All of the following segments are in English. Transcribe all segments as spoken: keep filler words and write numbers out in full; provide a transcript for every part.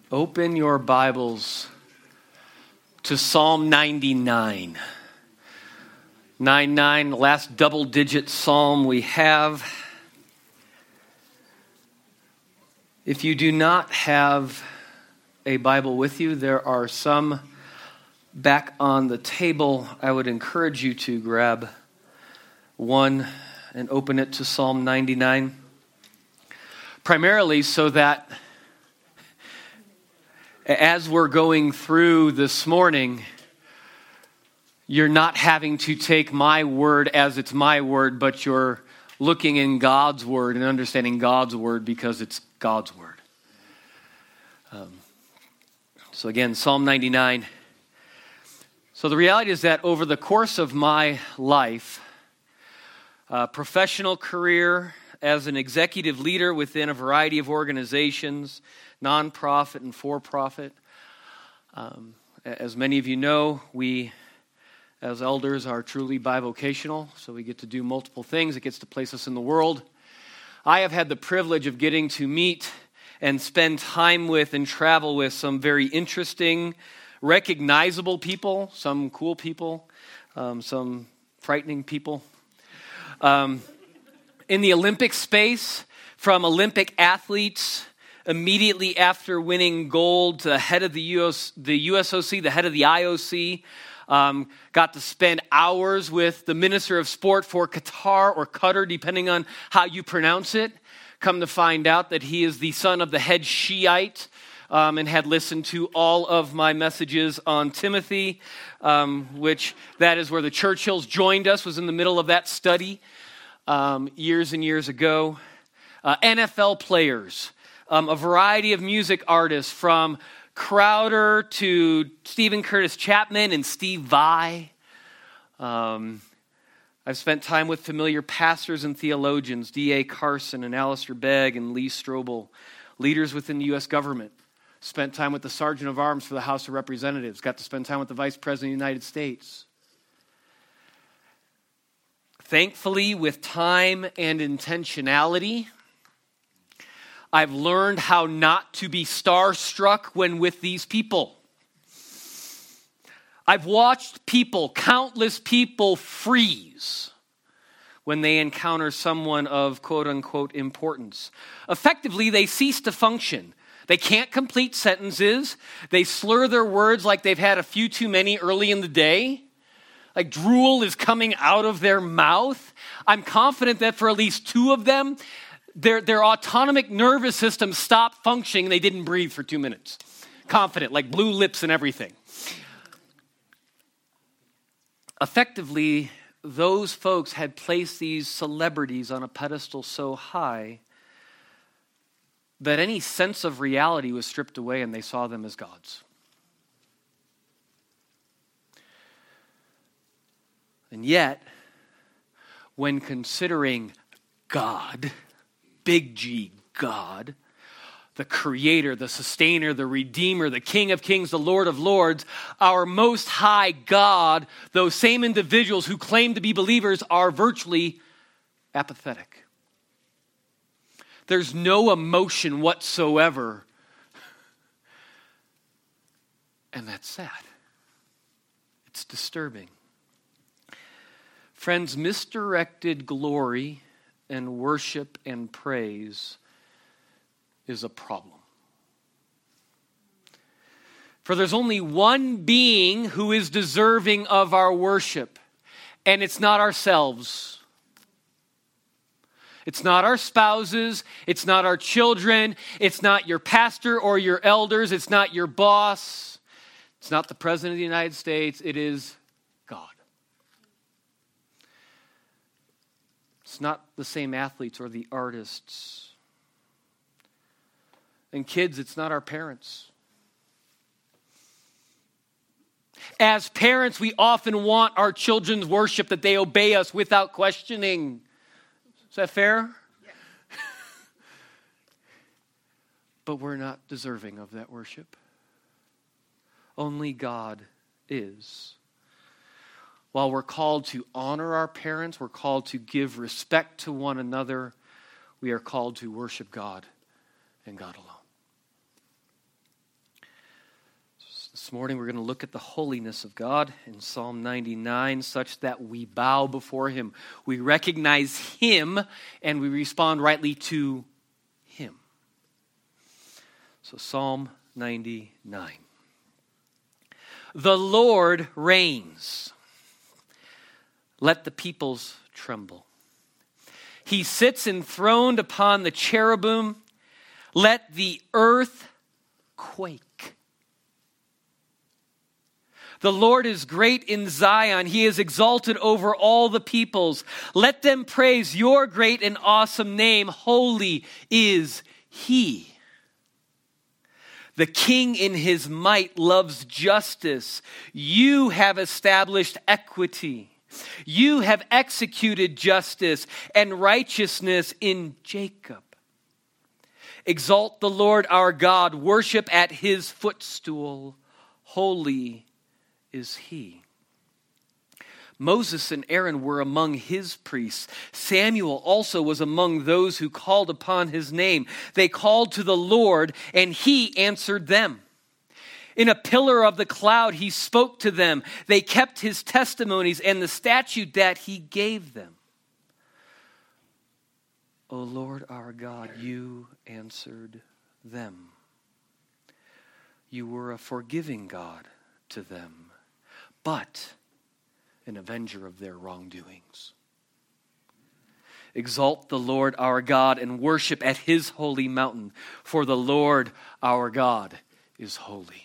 Open your Bibles to Psalm ninety-nine. ninety-nine, the last double-digit psalm we have. If you do not have a Bible with you, there are some back on the table. I would encourage you to grab one and open it to Psalm ninety-nine. Primarily so that as we're going through this morning, you're not having to take my word as it's my word, but you're looking in God's word and understanding God's word because it's God's word. Um, so again, Psalm ninety-nine. So the reality is that over the course of my life, uh, professional career as an executive leader within a variety of organizations, nonprofit and for-profit. Um, as many of you know, we as elders are truly bivocational, so we get to do multiple things. It gets to place us in the world. I have had the privilege of getting to meet and spend time with and travel with some very interesting, recognizable people, some cool people, um, some frightening people. Um, in the Olympic space, from Olympic athletes immediately after winning gold, the head of the U S, the U S O C, the head of the I O C, um, got to spend hours with the Minister of Sport for Qatar or Qatar, depending on how you pronounce it. Come to find out that he is the son of the head Shiite um, and had listened to all of my messages on Timothy, um, which that is where the Churchills joined us, was in the middle of that study um, years and years ago. Uh, N F L players. Um, a variety of music artists from Crowder to Stephen Curtis Chapman and Steve Vai. Um, I've spent time with familiar pastors and theologians, D A Carson and Alistair Begg and Lee Strobel, leaders within the U S government. Spent time with the Sergeant of Arms for the House of Representatives. Got to spend time with the Vice President of the United States. Thankfully, with time and intentionality, I've learned how not to be starstruck when with these people. I've watched people, countless people, freeze when they encounter someone of quote-unquote importance. Effectively, they cease to function. They can't complete sentences. They slur their words like they've had a few too many early in the day. Like drool is coming out of their mouth. I'm confident that for at least two of them, Their, their autonomic nervous system stopped functioning. They didn't breathe for two minutes. Confident, like blue lips and everything. Effectively, those folks had placed these celebrities on a pedestal so high that any sense of reality was stripped away and they saw them as gods. And yet, when considering God, Big G, God, the creator, the sustainer, the redeemer, the King of kings, the Lord of lords, our most high God, those same individuals who claim to be believers are virtually apathetic. There's no emotion whatsoever. And that's sad. It's disturbing. Friends, misdirected glory and worship and praise is a problem. For there's only one being who is deserving of our worship, and it's not ourselves. It's not our spouses, it's not our children, it's not your pastor or your elders, it's not your boss, it's not the President of the United States, it is God. It's not the same athletes or the artists. And kids, it's not our parents. As parents, we often want our children's worship that they obey us without questioning. Is that fair? Yes. But we're not deserving of that worship. Only God is. While we're called to honor our parents, we're called to give respect to one another, we are called to worship God and God alone. This morning we're going to look at the holiness of God in Psalm ninety-nine, such that we bow before him. We recognize him and we respond rightly to him. So Psalm ninety-nine. The Lord reigns. Let the peoples tremble. He sits enthroned upon the cherubim. Let the earth quake. The Lord is great in Zion. He is exalted over all the peoples. Let them praise your great and awesome name. Holy is he. The king in his might loves justice. You have established equity. You have executed justice and righteousness in Jacob. Exalt the Lord our God. Worship at his footstool. Holy is he. Moses and Aaron were among his priests. Samuel also was among those who called upon his name. They called to the Lord, and he answered them. In a pillar of the cloud, he spoke to them. They kept his testimonies and the statute that he gave them. O Lord our God, you answered them. You were a forgiving God to them, but an avenger of their wrongdoings. Exalt the Lord our God and worship at his holy mountain, for the Lord our God is holy.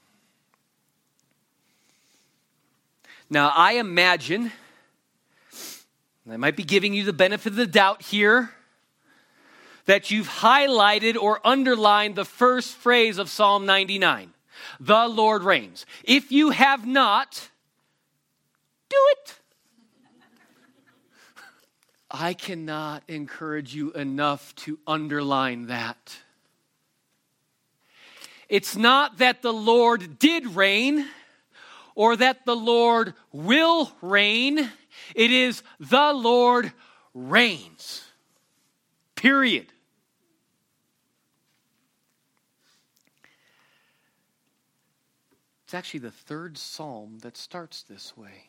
Now, I imagine, and I might be giving you the benefit of the doubt here, that you've highlighted or underlined the first phrase of Psalm ninety-nine. The Lord reigns. If you have not, do it. I cannot encourage you enough to underline that. It's not that the Lord did reign, or that the Lord will reign. It is the Lord reigns. Period. It's actually the third psalm that starts this way.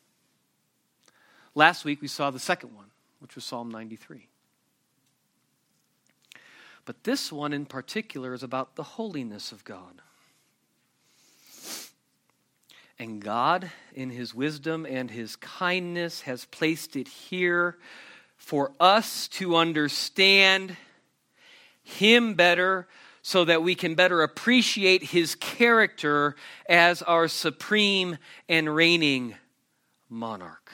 Last week we saw the second one, which was Psalm ninety-three. But this one in particular is about the holiness of God. And God, in his wisdom and his kindness, has placed it here for us to understand him better, so that we can better appreciate his character as our supreme and reigning monarch.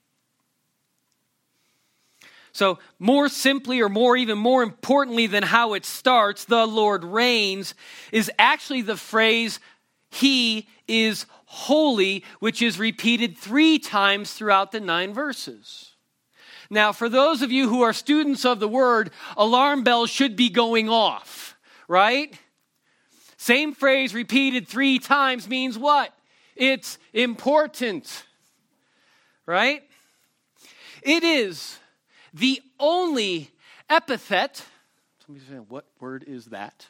So more simply, or more even more importantly than how it starts, the Lord reigns, is actually the phrase, he is holy, which is repeated three times throughout the nine verses. Now, for those of you who are students of the word, alarm bells should be going off, right? Same phrase repeated three times means what? It's important, right? It is the only epithet. Somebody's saying, what word is that?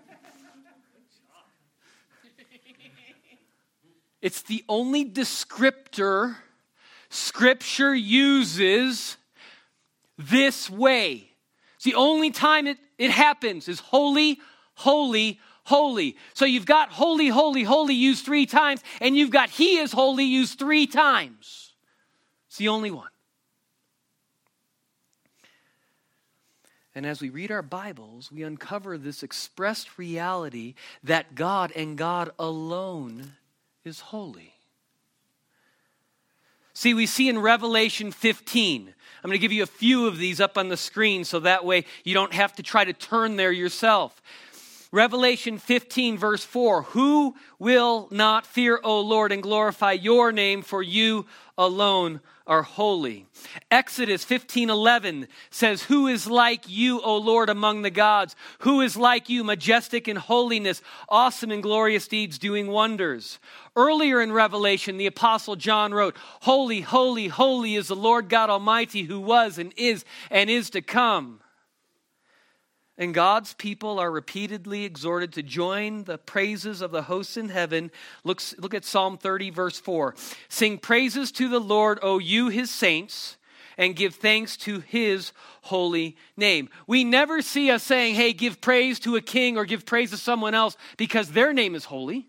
It's the only descriptor Scripture uses this way. It's the only time it, it happens is holy, holy, holy. So you've got holy, holy, holy used three times, and you've got he is holy used three times. It's the only one. And as we read our Bibles, we uncover this expressed reality that God and God alone is holy. See, we see in Revelation fifteen. I'm going to give you a few of these up on the screen so that way you don't have to try to turn there yourself. Revelation fifteen, verse four. Who will not fear, O Lord, and glorify your name, for you alone are holy. Exodus fifteen eleven says, who is like you, O Lord, among the gods? Who is like you, majestic in holiness, awesome in glorious deeds, doing wonders? Earlier in Revelation, the Apostle John wrote, holy, holy, holy is the Lord God Almighty, who was and is and is to come. And God's people are repeatedly exhorted to join the praises of the hosts in heaven. Look, look at Psalm thirty, verse four. Sing praises to the Lord, O you his saints, and give thanks to his holy name. We never see us saying, hey, give praise to a king or give praise to someone else because their name is holy.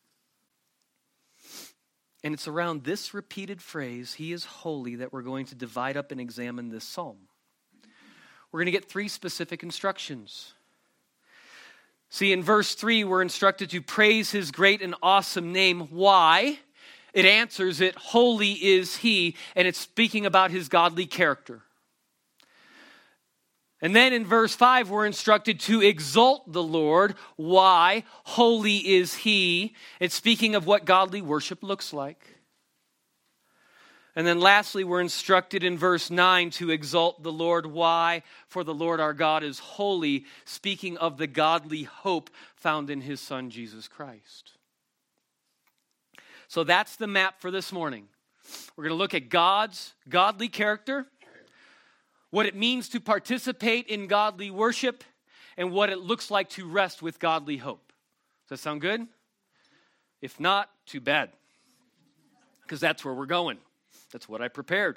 And it's around this repeated phrase, he is holy, that we're going to divide up and examine this psalm. We're going to get three specific instructions. See, in verse three, we're instructed to praise his great and awesome name. Why? It answers it, holy is he, and it's speaking about his godly character. And then in verse five, we're instructed to exalt the Lord. Why? Holy is he. It's speaking of what godly worship looks like. And then lastly, we're instructed in verse nine to exalt the Lord. Why? For the Lord our God is holy, speaking of the godly hope found in his Son, Jesus Christ. So that's the map for this morning. We're going to look at God's godly character, what it means to participate in godly worship, and what it looks like to rest with godly hope. Does that sound good? If not, too bad, because that's where we're going. That's what I prepared.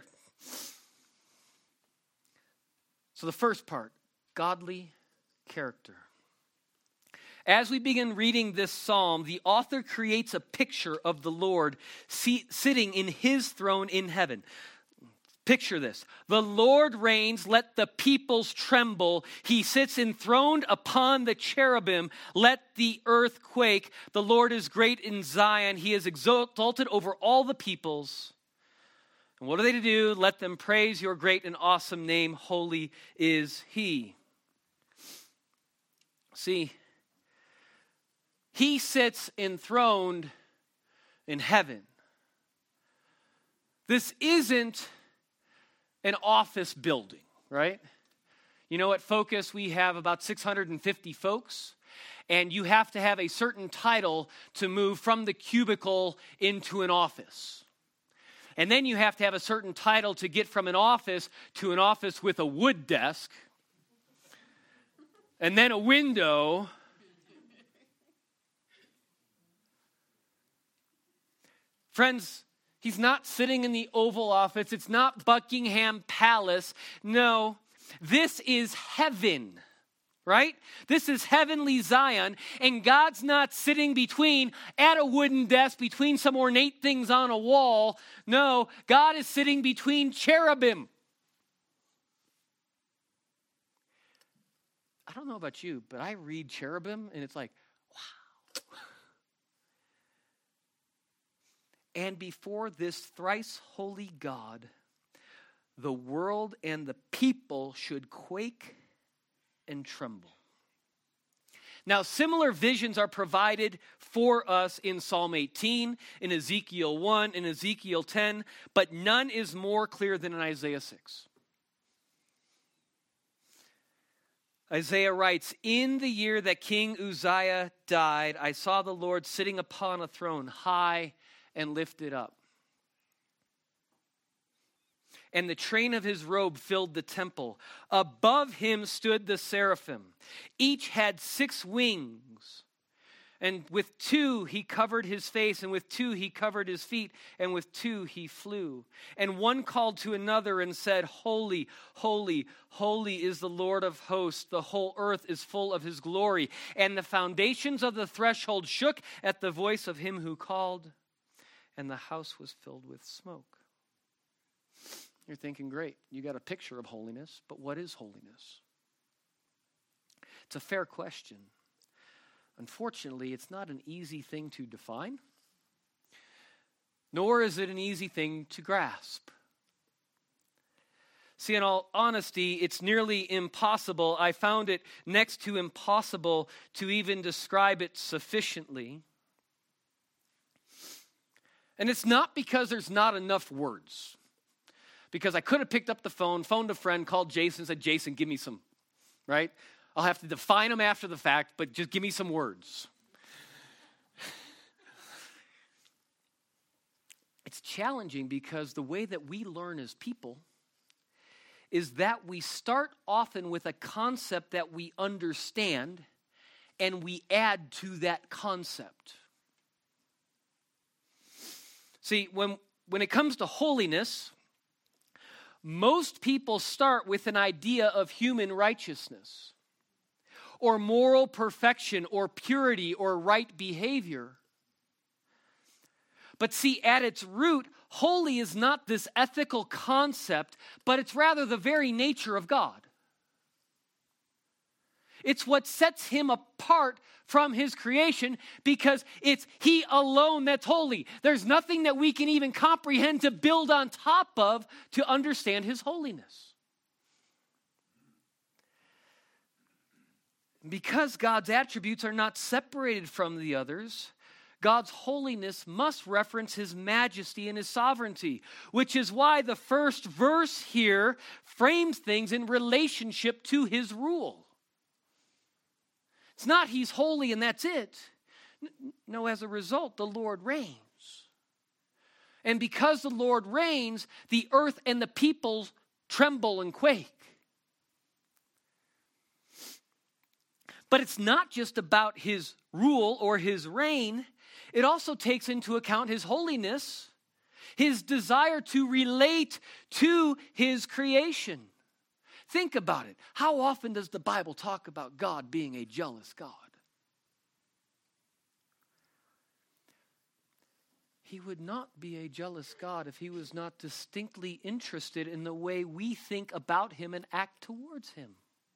So the first part, godly character. As we begin reading this psalm, the author creates a picture of the Lord see, sitting in his throne in heaven. Picture this. The Lord reigns, let the peoples tremble. He sits enthroned upon the cherubim, let the earth quake. The Lord is great in Zion. He is exalted over all the peoples. And what are they to do? Let them praise your great and awesome name. Holy is he. See, he sits enthroned in heaven. This isn't an office building, right? You know, at Focus, we have about six hundred fifty folks, and you have to have a certain title to move from the cubicle into an office. And then you have to have a certain title to get from an office to an office with a wood desk, and then a window. Friends, he's not sitting in the Oval Office. It's not Buckingham Palace. No, this is heaven, right? This is heavenly Zion, and God's not sitting between, at a wooden desk, between some ornate things on a wall. No, God is sitting between cherubim. I don't know about you, but I read cherubim, and it's like, wow. And before this thrice holy God, the world and the people should quake and tremble. Now, similar visions are provided for us in Psalm eighteen, in Ezekiel one, in Ezekiel ten, but none is more clear than in Isaiah six. Isaiah writes, in the year that King Uzziah died, I saw the Lord sitting upon a throne, high and lifted up. And the train of his robe filled the temple. Above him stood the seraphim. Each had six wings. And with two he covered his face, and with two he covered his feet, and with two he flew. And one called to another and said, holy, holy, holy is the Lord of hosts. The whole earth is full of his glory. And the foundations of the threshold shook at the voice of him who called, and the house was filled with smoke. You're thinking, great, you got a picture of holiness, but what is holiness? It's a fair question. Unfortunately, it's not an easy thing to define, nor is it an easy thing to grasp. See, in all honesty, it's nearly impossible. I found it next to impossible to even describe it sufficiently. And it's not because there's not enough words. Because I could have picked up the phone, phoned a friend, called Jason, and said, Jason, give me some, right? I'll have to define them after the fact, but just give me some words. It's challenging because the way that we learn as people is that we start often with a concept that we understand and we add to that concept. See, when, when it comes to holiness, most people start with an idea of human righteousness or moral perfection or purity or right behavior. But see, at its root, holy is not this ethical concept, but it's rather the very nature of God. It's what sets him apart from his creation because it's he alone that's holy. There's nothing that we can even comprehend to build on top of to understand his holiness. Because God's attributes are not separated from the others, God's holiness must reference his majesty and his sovereignty, which is why the first verse here frames things in relationship to his rule. It's not he's holy and that's it. No, as a result, the Lord reigns. And because the Lord reigns, the earth and the peoples tremble and quake. But it's not just about his rule or his reign. It also takes into account his holiness, his desire to relate to his creation. Think about it. How often does the Bible talk about God being a jealous God? He would not be a jealous God if he was not distinctly interested in the way we think about him and act towards him.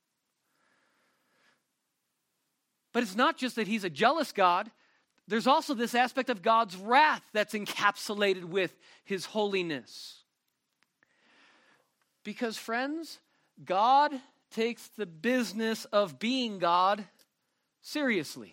But it's not just that he's a jealous God. There's also this aspect of God's wrath that's encapsulated with his holiness. Because, friends, God takes the business of being God seriously.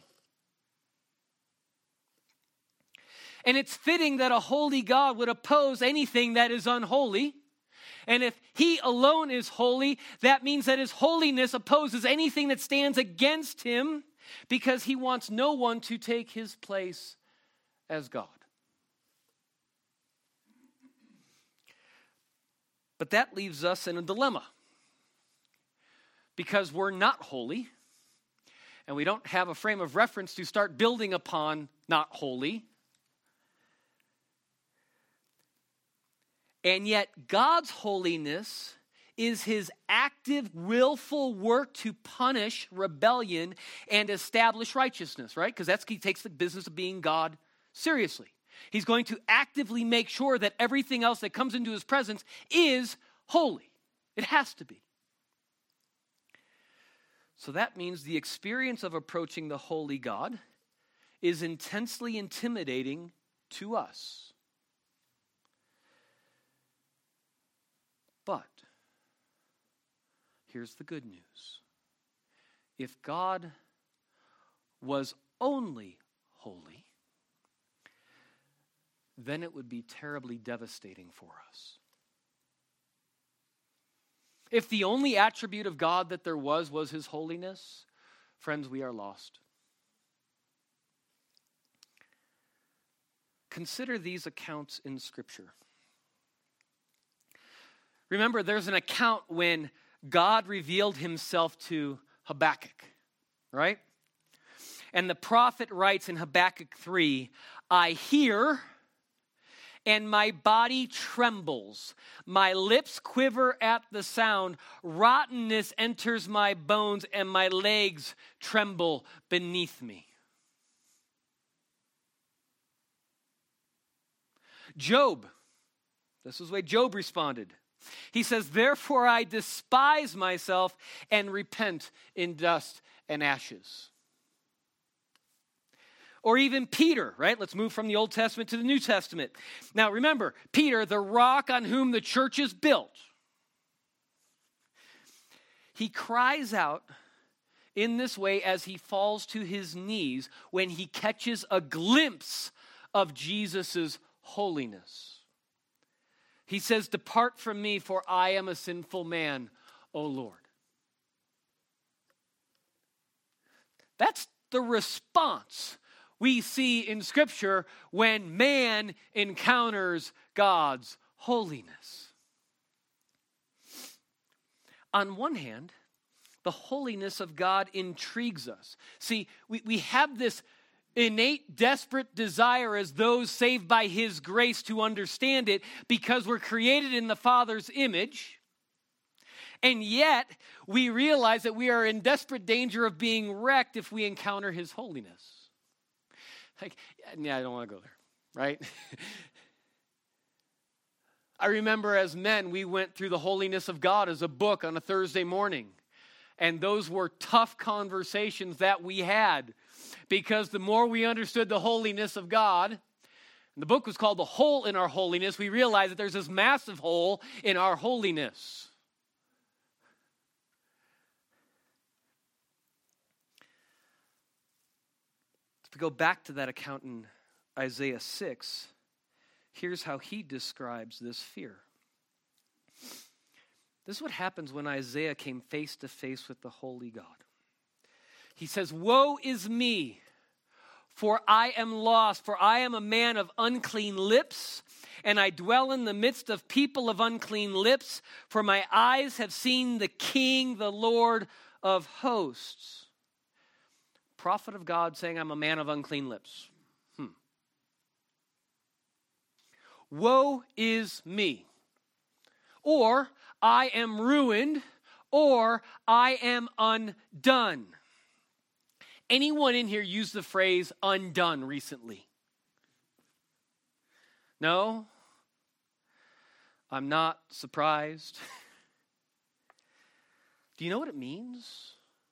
And it's fitting that a holy God would oppose anything that is unholy. And if he alone is holy, that means that his holiness opposes anything that stands against him, because he wants no one to take his place as God. But that leaves us in a dilemma. Because we're not holy, and we don't have a frame of reference to start building upon not holy. And yet God's holiness is his active, willful work to punish rebellion and establish righteousness, right? Because that's he takes the business of being God seriously. He's going to actively make sure that everything else that comes into his presence is holy. It has to be. So that means the experience of approaching the holy God is intensely intimidating to us. But here's the good news. If God was only holy, then it would be terribly devastating for us. If the only attribute of God that there was was his holiness, friends, we are lost. Consider these accounts in Scripture. Remember, there's an account when God revealed himself to Habakkuk, right? And the prophet writes in Habakkuk three, I hear and my body trembles. My lips quiver at the sound. Rottenness enters my bones and my legs tremble beneath me. Job, this is the way Job responded. He says, therefore I despise myself and repent in dust and ashes. Or even Peter, right? Let's move from the Old Testament to the New Testament. Now remember, Peter, the rock on whom the church is built. He cries out in this way as he falls to his knees when he catches a glimpse of Jesus' holiness. He says, depart from me, for I am a sinful man, O Lord. That's the response we see in Scripture when man encounters God's holiness. on one hand, the holiness of God intrigues us. See, we, we have this innate, desperate desire as those saved by his grace to understand it because we're created in the Father's image. And yet, we realize that we are in desperate danger of being wrecked if we encounter his holiness. Like, yeah, I don't want to go there, right? I remember as men, we went through the Holiness of God as a book on a Thursday morning. And those were tough conversations that we had because the more we understood the holiness of God, and the book was called The Hole in Our Holiness, we realized that there's this massive hole in our holiness. To go back to that account in Isaiah six, here's how he describes this fear. This is what happens when Isaiah came face to face with the holy God. He says, "Woe is me, for I am lost, for I am a man of unclean lips, and I dwell in the midst of people of unclean lips, for my eyes have seen the King, the Lord of hosts." Prophet of God saying, I'm a man of unclean lips. Hmm. Woe is me. Or, I am ruined, or I am undone. Anyone in here use the phrase undone recently? No? I'm not surprised. Do you know what it means?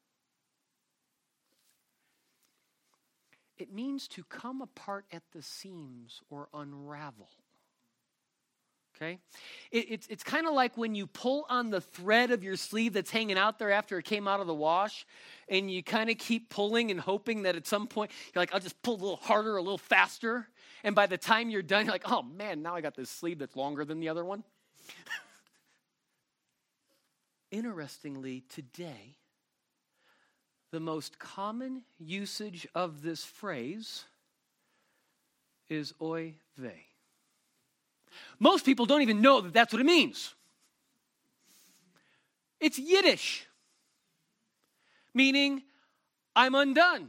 It means to come apart at the seams or unravel. Okay? It, it's it's kind of like when you pull on the thread of your sleeve that's hanging out there after it came out of the wash, and you kind of keep pulling and hoping that at some point, you're like, I'll just pull a little harder, a little faster. And by the time you're done, you're like, oh man, now I got this sleeve that's longer than the other one. Interestingly, today, the most common usage of this phrase is oy vey. Most people don't even know that that's what it means. It's Yiddish, meaning I'm undone.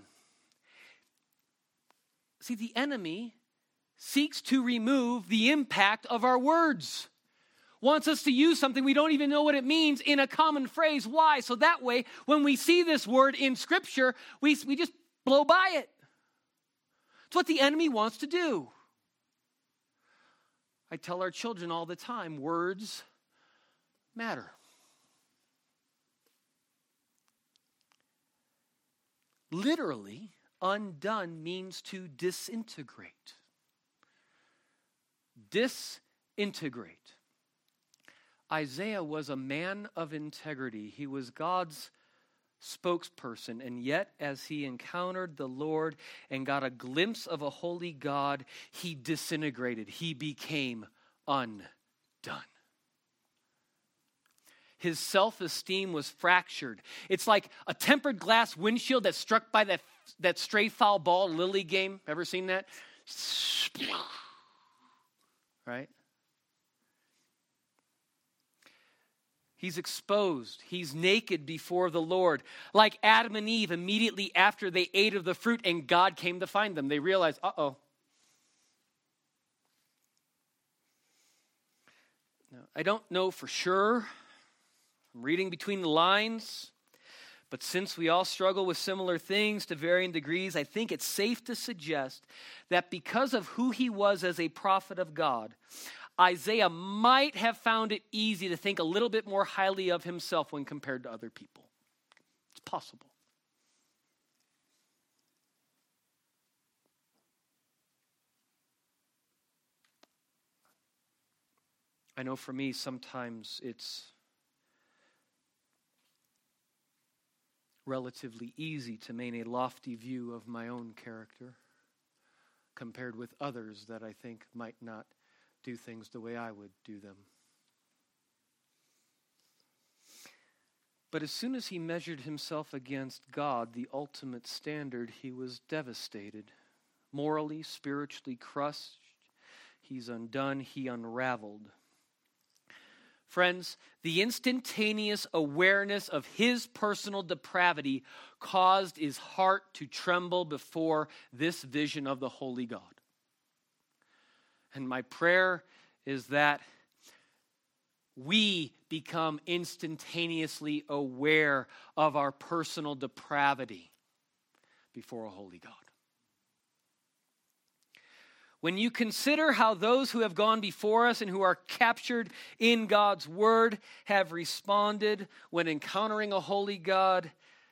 See, the enemy seeks to remove the impact of our words. Wants us to use something we don't even know what it means in a common phrase. Why? So that way, when we see this word in Scripture, we, we just blow by it. It's what the enemy wants to do. I tell our children all the time, words matter. Literally, undone means to disintegrate. Disintegrate. Isaiah was a man of integrity. He was God's spokesperson, and yet as he encountered the Lord and got a glimpse of a holy God, he disintegrated. He became undone. His self-esteem was fractured. It's like a tempered glass windshield that's struck by that, that stray foul ball Lily game. Ever seen that? Right? He's exposed. He's naked before the Lord. Like Adam and Eve immediately after they ate of the fruit and God came to find them. They realized, uh-oh. Now, I don't know for sure. I'm reading between the lines. But since we all struggle with similar things to varying degrees, I think it's safe to suggest that because of who he was as a prophet of God, Isaiah might have found it easy to think a little bit more highly of himself when compared to other people. It's possible. I know for me, sometimes it's relatively easy to maintain a lofty view of my own character compared with others that I think might not do things the way I would do them. But as soon as he measured himself against God, the ultimate standard, he was devastated. Morally, spiritually crushed, he's undone, he unraveled. Friends, the instantaneous awareness of his personal depravity caused his heart to tremble before this vision of the holy God. And my prayer is that we become instantaneously aware of our personal depravity before a holy God. When you consider how those who have gone before us and who are captured in God's word have responded when encountering a holy God,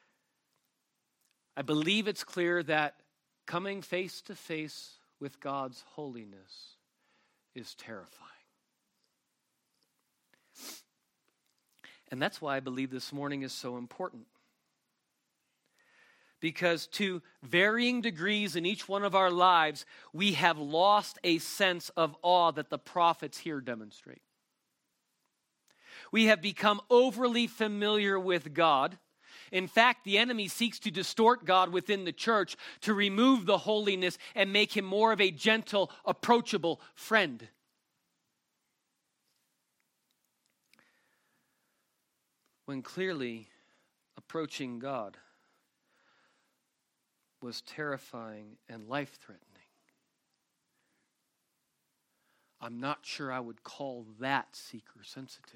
I believe it's clear that coming face to face with God's holiness is terrifying. And that's why I believe this morning is so important. Because to varying degrees in each one of our lives, we have lost a sense of awe that the prophets here demonstrate. We have become overly familiar with God. In fact, the enemy seeks to distort God within the church to remove the holiness and make him more of a gentle, approachable friend. When clearly approaching God was terrifying and life-threatening. I'm not sure I would call that seeker-sensitive.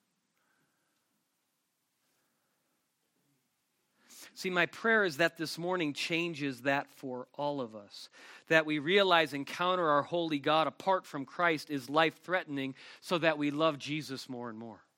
See, my prayer is that this morning changes that for all of us. That we realize encounter our holy God apart from Christ is life-threatening so that we love Jesus more and more.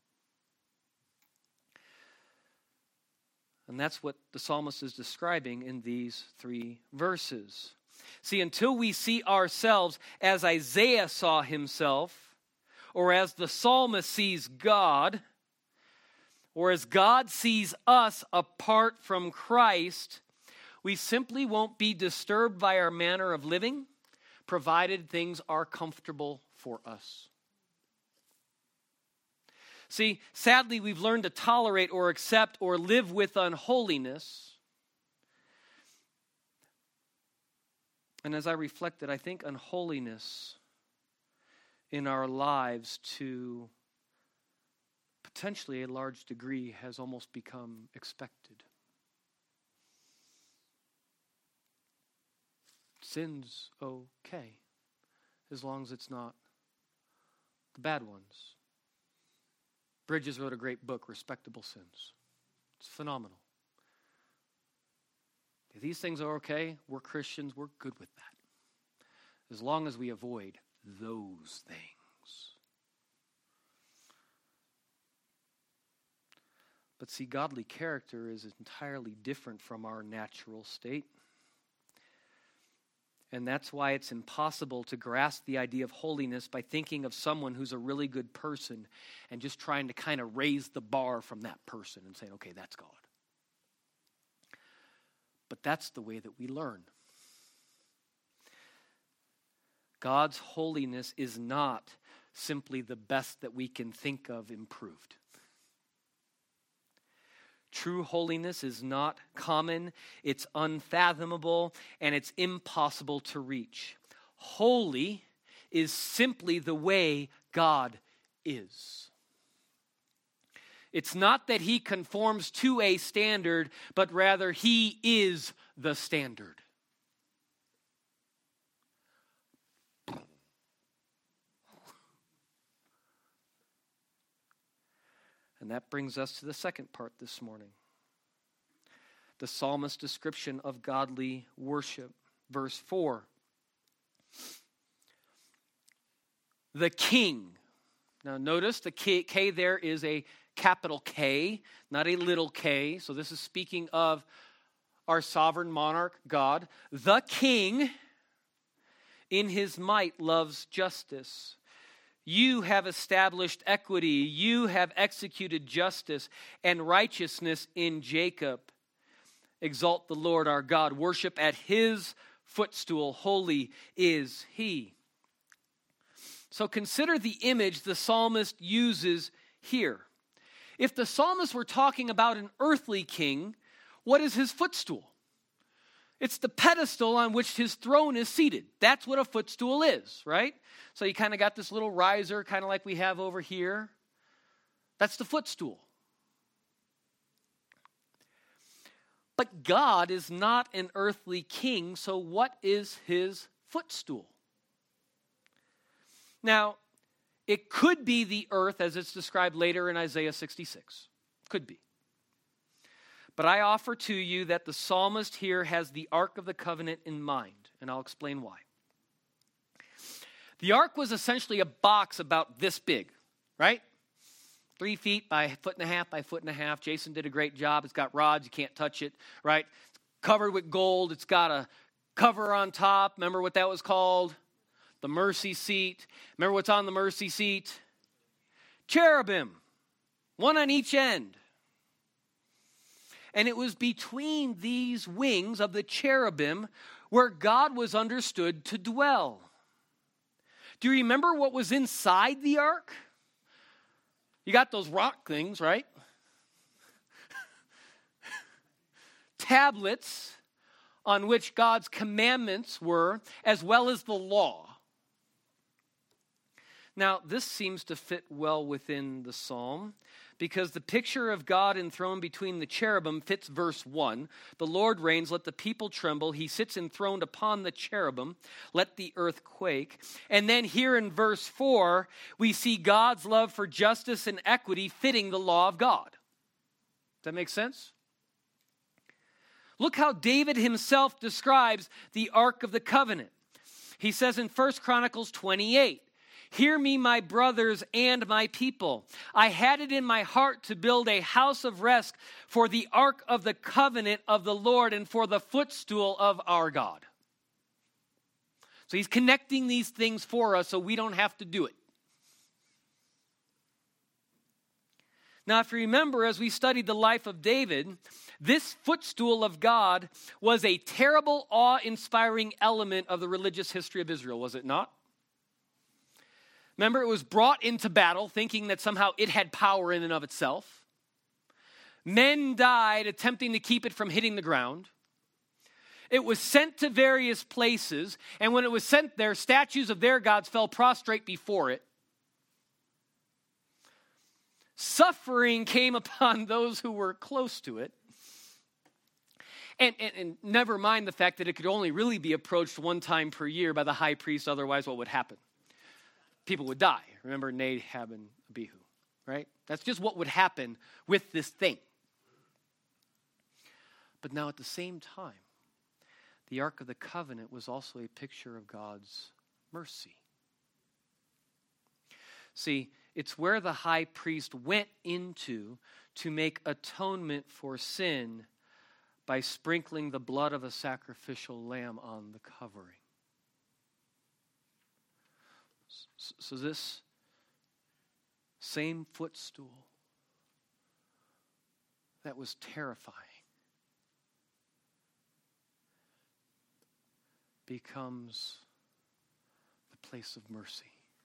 And that's what the psalmist is describing in these three verses. See, until we see ourselves as Isaiah saw himself, or as the psalmist sees God, or as God sees us apart from Christ, we simply won't be disturbed by our manner of living, provided things are comfortable for us. See, sadly, we've learned to tolerate or accept or live with unholiness. And as I reflected, I think unholiness in our lives to potentially a large degree has almost become expected. Sin's okay, as long as it's not the bad ones. Bridges wrote a great book, Respectable Sins. It's phenomenal. If these things are okay, we're Christians, we're good with that. As long as we avoid those things. But see, godly character is entirely different from our natural state. And that's why it's impossible to grasp the idea of holiness by thinking of someone who's a really good person and just trying to kind of raise the bar from that person and saying, okay, that's God. But that's the way that we learn. God's holiness is not simply the best that we can think of improved. True holiness is not common, it's unfathomable, and it's impossible to reach. Holy is simply the way God is. It's not that he conforms to a standard, but rather he is the standard. And that brings us to the second part this morning. The psalmist's description of godly worship. Verse four. The king. Now notice the K, K there is a capital K, not a little k. So this is speaking of our sovereign monarch, God. The king, in his might, loves justice. You have established equity. You have executed justice and righteousness in Jacob. Exalt the Lord our God. Worship at his footstool. Holy is he. So consider the image the psalmist uses here. If the psalmist were talking about an earthly king, what is his footstool? It's the pedestal on which his throne is seated. That's what a footstool is, right? So you kind of got this little riser, kind of like we have over here. That's the footstool. But God is not an earthly king, so what is his footstool? Now, it could be the earth as it's described later in Isaiah sixty-six. Could be. But I offer to you that the psalmist here has the Ark of the Covenant in mind, and I'll explain why. The Ark was essentially a box about this big, right? Three feet by a foot and a half by a foot and a half. Jason did a great job. It's got rods. You can't touch it, right? It's covered with gold. It's got a cover on top. Remember what that was called? The mercy seat. Remember what's on the mercy seat? Cherubim. One on each end. And it was between these wings of the cherubim where God was understood to dwell. Do you remember what was inside the ark? You got those rock things, right? Tablets on which God's commandments were, as well as the law. Now, this seems to fit well within the psalm, because the picture of God enthroned between the cherubim fits verse one. The Lord reigns, let the people tremble. He sits enthroned upon the cherubim, let the earth quake. And then here in verse four, we see God's love for justice and equity fitting the law of God. Does that make sense? Look how David himself describes the Ark of the Covenant. He says in First Chronicles twenty-eight, hear me, my brothers and my people. I had it in my heart to build a house of rest for the ark of the covenant of the Lord and for the footstool of our God. So he's connecting these things for us so we don't have to do it. Now, if you remember, as we studied the life of David, this footstool of God was a terrible, awe-inspiring element of the religious history of Israel, was it not? Remember, it was brought into battle thinking that somehow it had power in and of itself. Men died attempting to keep it from hitting the ground. It was sent to various places, and when it was sent there, statues of their gods fell prostrate before it. Suffering came upon those who were close to it. And, and, and never mind the fact that it could only really be approached one time per year by the high priest, otherwise what would happen? People would die. Remember Nadab and Abihu, right? That's just what would happen with this thing. But now at the same time, the Ark of the Covenant was also a picture of God's mercy. See, it's where the high priest went into to make atonement for sin by sprinkling the blood of a sacrificial lamb on the covering. So this same footstool that was terrifying becomes the place of mercy.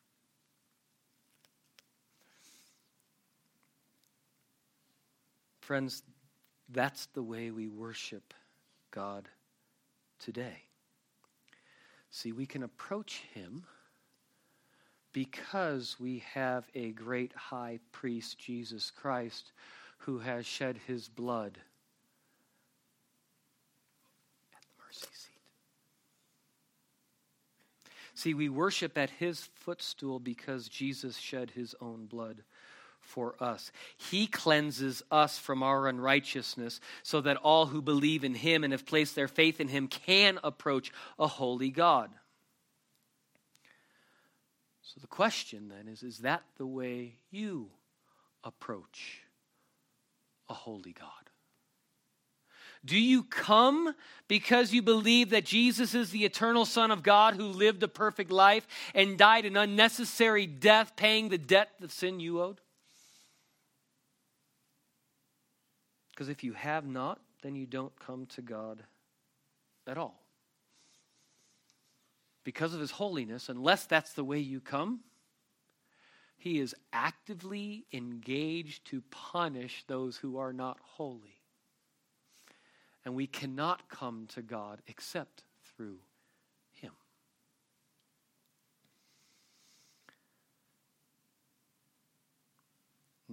Friends, that's the way we worship God today. See, we can approach him because we have a great high priest, Jesus Christ, who has shed his blood at the mercy seat. See, we worship at his footstool because Jesus shed his own blood for us. He cleanses us from our unrighteousness so that all who believe in him and have placed their faith in him can approach a holy God. So the question then is, is that the way you approach a holy God? Do you come because you believe that Jesus is the eternal Son of God who lived a perfect life and died an unnecessary death, paying the debt of sin you owed? Because if you have not, then you don't come to God at all. Because of his holiness, unless that's the way you come, he is actively engaged to punish those who are not holy. And we cannot come to God except through him.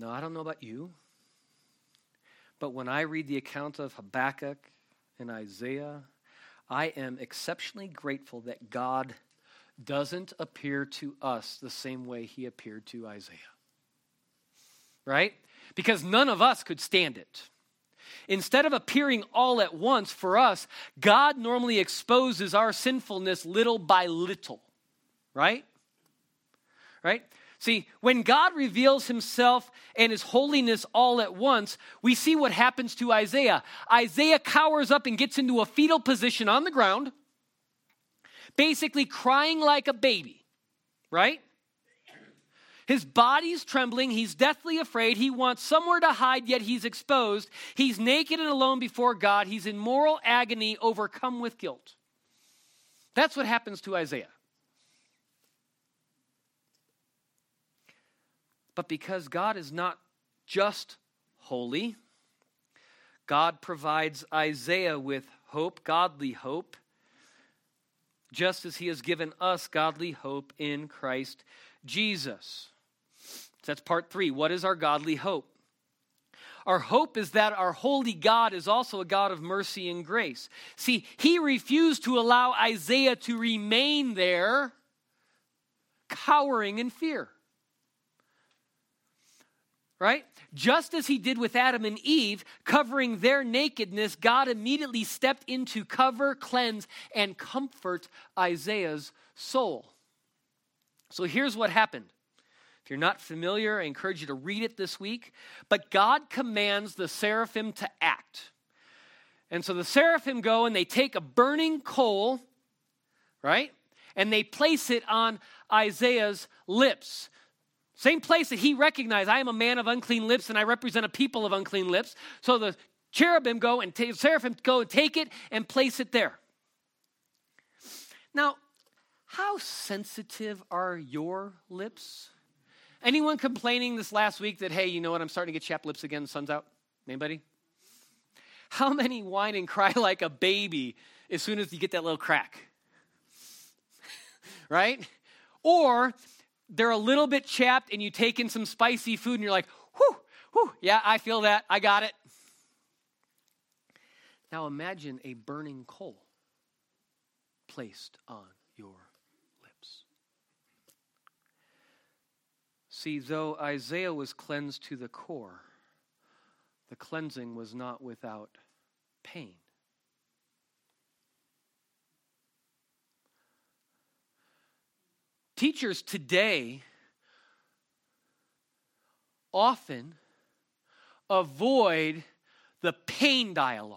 Now, I don't know about you, but when I read the account of Habakkuk and Isaiah, I am exceptionally grateful that God doesn't appear to us the same way he appeared to Isaiah. Right? Because none of us could stand it. Instead of appearing all at once for us, God normally exposes our sinfulness little by little. Right? Right? See, when God reveals himself and his holiness all at once, we see what happens to Isaiah. Isaiah cowers up and gets into a fetal position on the ground, basically crying like a baby, right? His body's trembling. He's deathly afraid. He wants somewhere to hide, yet he's exposed. He's naked and alone before God. He's in moral agony, overcome with guilt. That's what happens to Isaiah. But because God is not just holy, God provides Isaiah with hope, godly hope, just as he has given us godly hope in Christ Jesus. So that's part three. What is our godly hope? Our hope is that our holy God is also a God of mercy and grace. See, he refused to allow Isaiah to remain there, cowering in fear. Right? Just as he did with Adam and Eve, covering their nakedness, God immediately stepped in to cover, cleanse, and comfort Isaiah's soul. So here's what happened. If you're not familiar, I encourage you to read it this week. But God commands the seraphim to act. And so the seraphim go and they take a burning coal, right? And they place it on Isaiah's lips. Same place that he recognized, I am a man of unclean lips and I represent a people of unclean lips. So the cherubim go and t- seraphim go and take it and place it there. Now, how sensitive are your lips? Anyone complaining this last week that, hey, you know what, I'm starting to get chapped lips again, the sun's out? Anybody? How many whine and cry like a baby as soon as you get that little crack? Right? Or they're a little bit chapped and you take in some spicy food and you're like, whew, whew, yeah, I feel that. I got it. Now imagine a burning coal placed on your lips. See, though Isaiah was cleansed to the core, the cleansing was not without pain. Teachers today often avoid the pain dialogue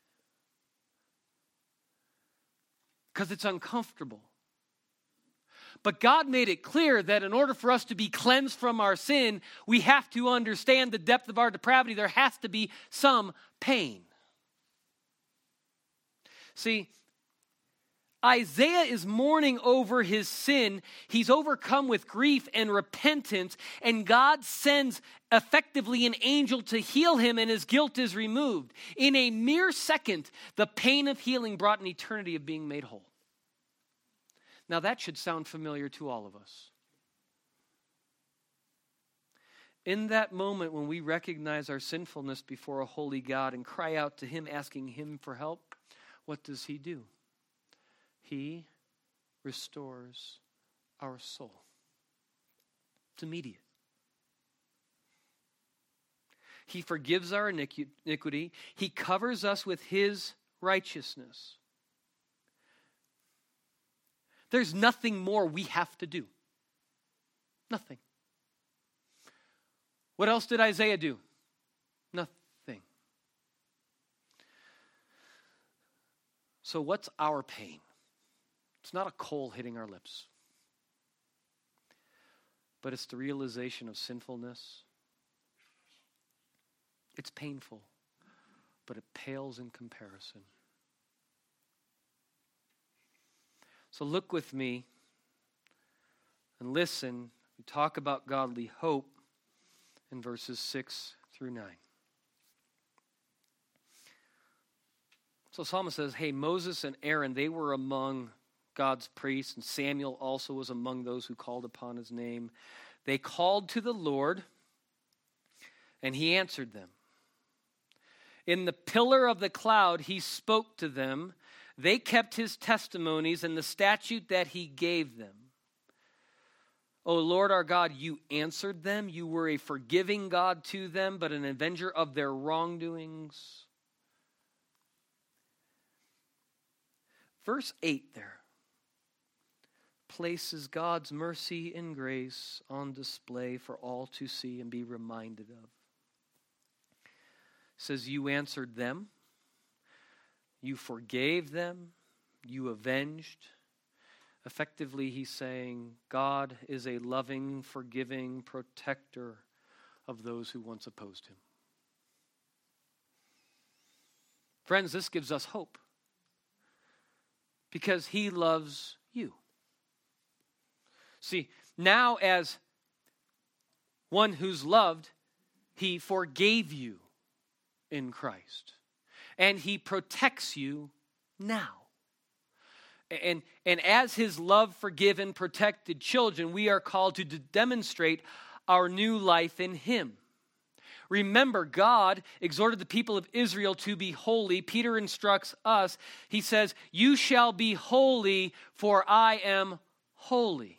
because it's uncomfortable. But God made it clear that in order for us to be cleansed from our sin, we have to understand the depth of our depravity. There has to be some pain. See, Isaiah is mourning over his sin. He's overcome with grief and repentance, and God sends effectively an angel to heal him, and his guilt is removed. In a mere second, the pain of healing brought an eternity of being made whole. Now that should sound familiar to all of us. In that moment when we recognize our sinfulness before a holy God and cry out to him asking him for help, what does he do? He restores our soul. It's immediate. He forgives our iniquity. He covers us with his righteousness. There's nothing more we have to do. Nothing. What else did Isaiah do? Nothing. So what's our pain? It's not a coal hitting our lips, but it's the realization of sinfulness. It's painful, but it pales in comparison. So look with me and listen. We talk about godly hope in verses six through nine. So Psalmist says, hey, Moses and Aaron, they were among God's priests, and Samuel also was among those who called upon his name. They called to the Lord, And he answered them. In the pillar of the cloud he spoke to them. They kept his testimonies and the statute that he gave them. O Lord our God, you answered them. You were a forgiving God to them, but an avenger of their wrongdoings. Verse eight there places God's mercy and grace on display for all to see and be reminded of. It says, you answered them, you forgave them, you avenged. Effectively, he's saying God is a loving, forgiving protector of those who once opposed him. Friends, this gives us hope because he loves you. See, now as one who's loved, he forgave you in Christ. And he protects you now. And, and as his love forgiven, protected children, we are called to d- demonstrate our new life in him. Remember, God exhorted the people of Israel to be holy. Peter instructs us. He says, you shall be holy, for I am holy.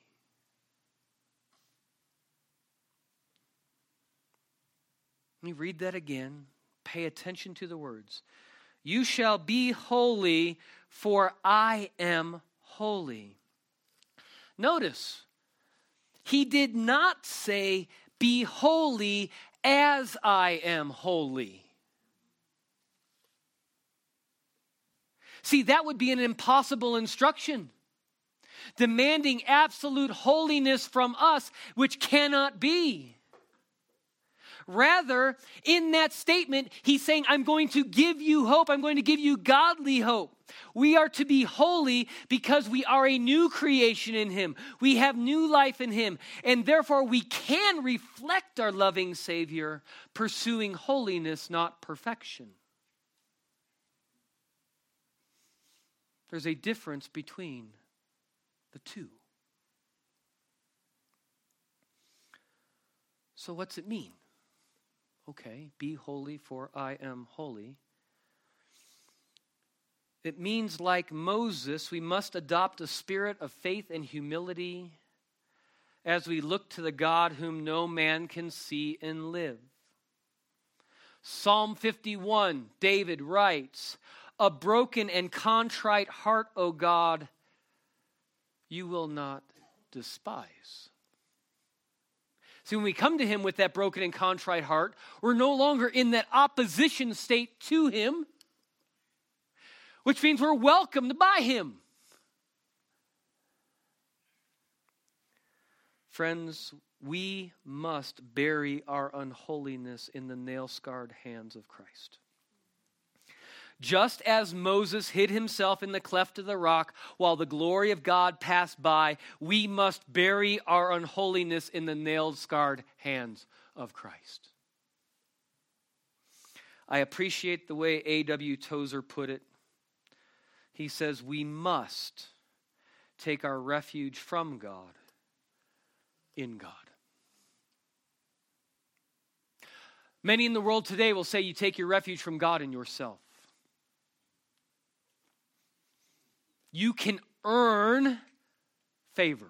Let me read that again. Pay attention to the words. You shall be holy, for I am holy. Notice, he did not say, be holy as I am holy. See, that would be an impossible instruction, demanding absolute holiness from us, which cannot be. Rather, in that statement, he's saying, I'm going to give you hope. I'm going to give you godly hope. We are to be holy because we are a new creation in him. We have new life in him. And therefore, we can reflect our loving Savior, pursuing holiness, not perfection. There's a difference between the two. So what's it mean? Okay, be holy, for I am holy. It means, like Moses, we must adopt a spirit of faith and humility as we look to the God whom no man can see and live. Psalm fifty-one, David writes, a broken and contrite heart, O God, you will not despise. See, when we come to him with that broken and contrite heart, we're no longer in that opposition state to him, which means we're welcomed by him. Friends, we must bury our unholiness in the nail-scarred hands of Christ. Just as Moses hid himself in the cleft of the rock while the glory of God passed by, we must bury our unholiness in the nail-scarred hands of Christ. I appreciate the way A W Tozer put it. He says, we must take our refuge from God in God. Many in the world today will say you take your refuge from God in yourself. You can earn favor.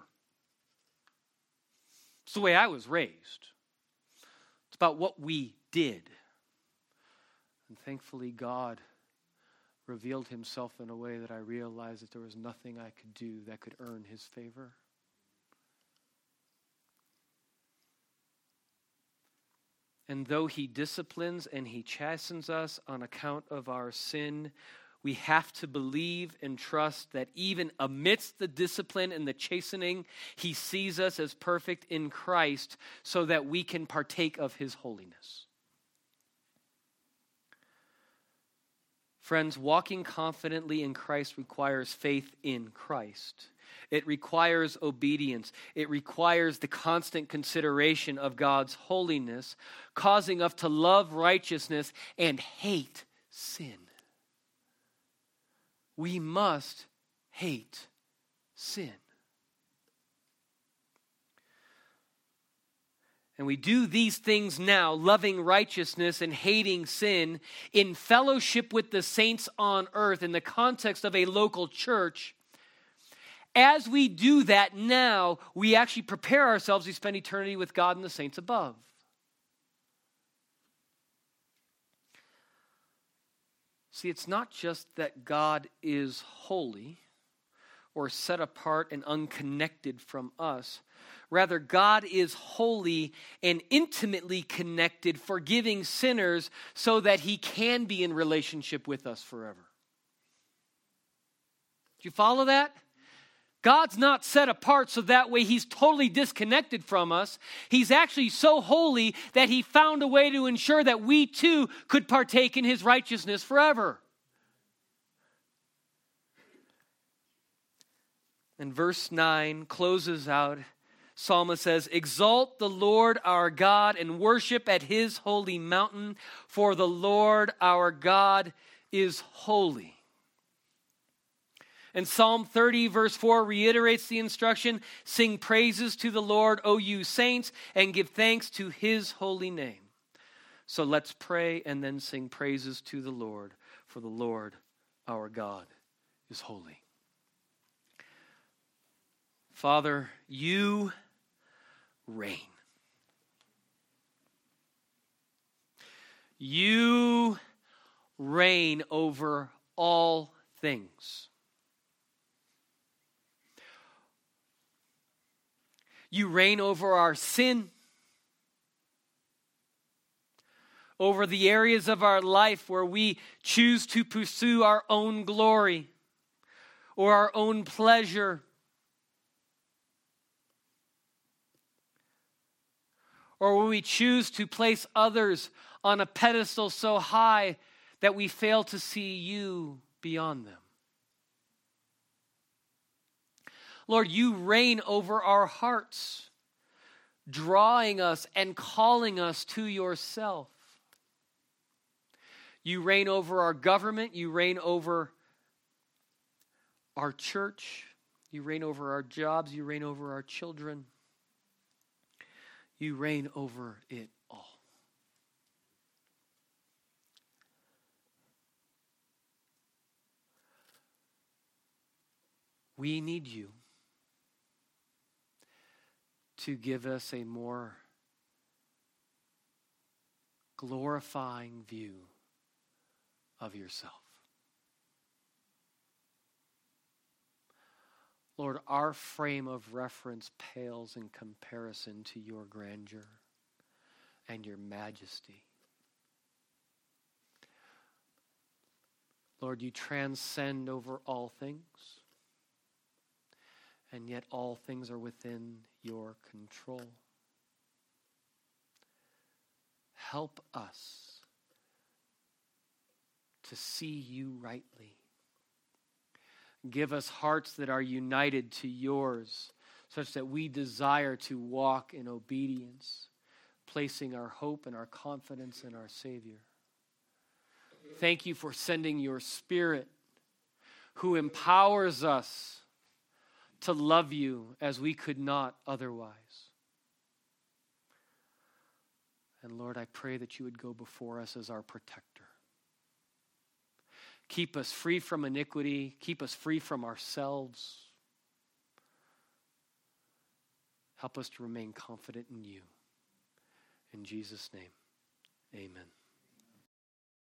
It's the way I was raised. It's about what we did. And thankfully, God revealed himself in a way that I realized that there was nothing I could do that could earn his favor. And though he disciplines and he chastens us on account of our sin, we have to believe and trust that even amidst the discipline and the chastening, he sees us as perfect in Christ so that we can partake of his holiness. Friends, walking confidently in Christ requires faith in Christ. It requires obedience. It requires the constant consideration of God's holiness, causing us to love righteousness and hate sin. We must hate sin. And we do these things now, loving righteousness and hating sin, in fellowship with the saints on earth, in the context of a local church. As we do that now, we actually prepare ourselves to spend eternity with God and the saints above. See, it's not just that God is holy or set apart and unconnected from us. Rather, God is holy and intimately connected, forgiving sinners so that he can be in relationship with us forever. Do you follow that? God's not set apart so that way he's totally disconnected from us. He's actually so holy that he found a way to ensure that we too could partake in his righteousness forever. And verse nine closes out. Psalmist says, "Exalt the Lord our God and worship at his holy mountain, for the Lord our God is holy." And Psalm thirty verse four reiterates the instruction, "Sing praises to the Lord, O you saints, and give thanks to his holy name." So let's pray and then sing praises to the Lord, for the Lord our God is holy. Father, you reign. You reign over all things. You reign over our sin, over the areas of our life where we choose to pursue our own glory or our own pleasure, or when we choose to place others on a pedestal so high that we fail to see you beyond them. Lord, you reign over our hearts, drawing us and calling us to yourself. You reign over our government. You reign over our church. You reign over our jobs. You reign over our children. You reign over it all. We need you to give us a more glorifying view of yourself. Lord, our frame of reference pales in comparison to your grandeur and your majesty. Lord, you transcend over all things, and yet all things are within your control. Help us to see you rightly. Give us hearts that are united to yours, such that we desire to walk in obedience, placing our hope and our confidence in our Savior. Thank you for sending your Spirit, who empowers us to love you as we could not otherwise. And Lord, I pray that you would go before us as our protector. Keep us free from iniquity. Keep us free from ourselves. Help us to remain confident in you. In Jesus' name, amen.